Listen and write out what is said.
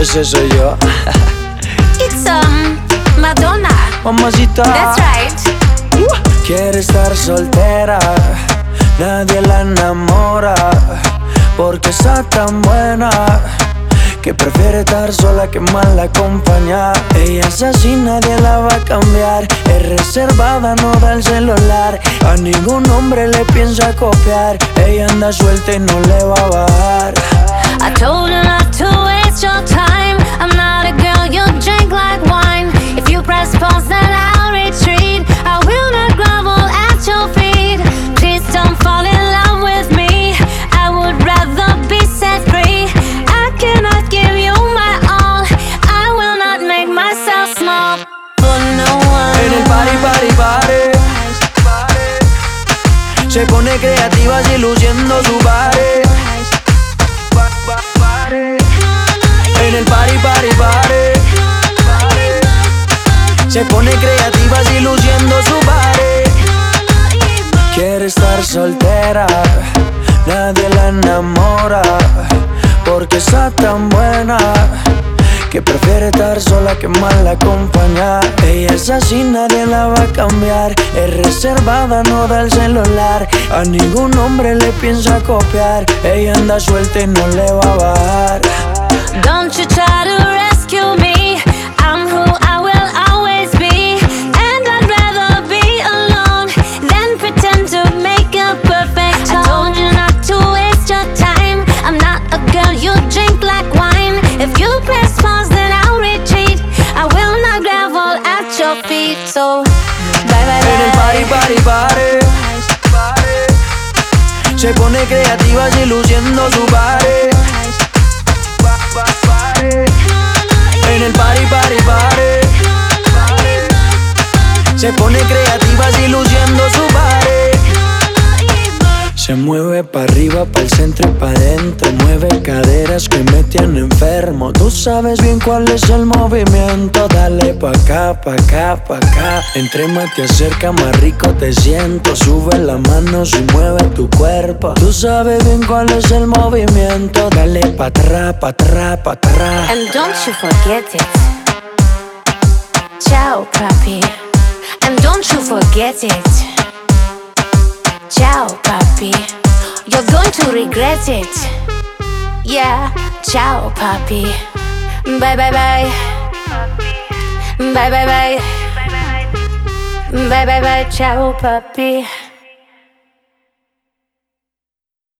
ese soy yo. It's Madonna. Mamacita. That's right. Quiere estar soltera, nadie la enamora, porque está tan buena que prefiere estar sola que mal acompañada. Ella es así, nadie la va a cambiar. Es reservada, no da el celular. A ningún hombre le piensa copiar. Ella anda suelta y no le va a bajar. I told you not to waste your time. I'm not a girl you drink like wine. If you press pause then I'll retreat. I will not grovel at your feet. Please don't fall in love with me. I would rather be set free. I cannot give you my all. I will not make myself small for no one. En el party, party, party, se pone creativa y luciendo su body. En el party, party, party, se pone creativa y luciendo su body. Quiere estar soltera, nadie la enamora, porque está tan buena que prefiere estar sola que mal acompañada. Ella es así, nadie la va a cambiar. Es reservada, no da el celular. A ningún hombre le piensa copiar. Ella anda suelta y no le va a bajar. Don't you try to rescue me. I'm who I will always be. And I'd rather be alone than pretend to make a perfect home. I told you not to waste your time. I'm not a girl you drink like wine. If you press pause then I'll retreat. I will not grovel at your feet. So bye bye bye. En el party, party, party, se pone creativa y luciendo su body. En el party, party, party, se pone creativa y luciendo su body. Se mueve pa' arriba, pa' el centro y pa' adentro. Mueve caderas que me tienen enfermo. Tú sabes bien cuál es el movimiento. Dale pa' acá, pa' acá, pa' acá. Entre más te acerca, más rico te siento. Sube las manos y mueve tu cuerpo. Tú sabes bien cuál es el movimiento. Dale pa' atrás, pa' atrás, pa' atrás. And don't you forget it. Ciao, papi. And don't you forget it. Ciao, papi. You're going to regret it. Yeah, ciao, papi. Bye, bye, bye. Bye, bye, bye. Bye, bye, bye. Ciao, papi.